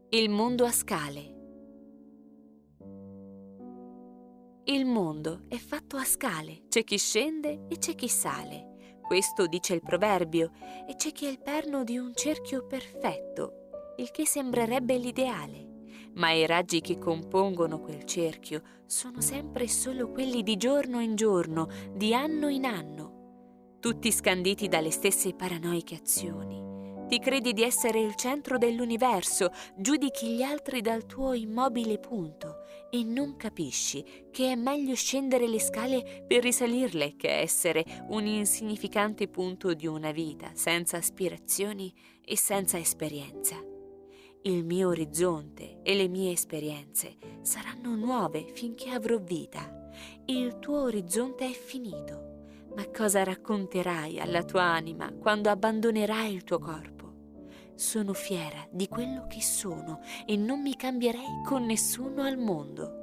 Il mondo a scale. Il mondo è fatto a scale, c'è chi scende e c'è chi sale. Questo dice il proverbio, e c'è chi è il perno di un cerchio perfetto, il che sembrerebbe l'ideale. Ma i raggi che compongono quel cerchio sono sempre solo quelli di giorno in giorno, di anno in anno, tutti scanditi dalle stesse paranoiche azioni. Ti credi di essere il centro dell'universo, giudichi gli altri dal tuo immobile punto e non capisci che è meglio scendere le scale per risalirle che essere un insignificante punto di una vita senza aspirazioni e senza esperienza. Il mio orizzonte e le mie esperienze saranno nuove finché avrò vita. Il tuo orizzonte è finito, ma cosa racconterai alla tua anima quando abbandonerai il tuo corpo? Sono fiera di quello che sono e non mi cambierei con nessuno al mondo.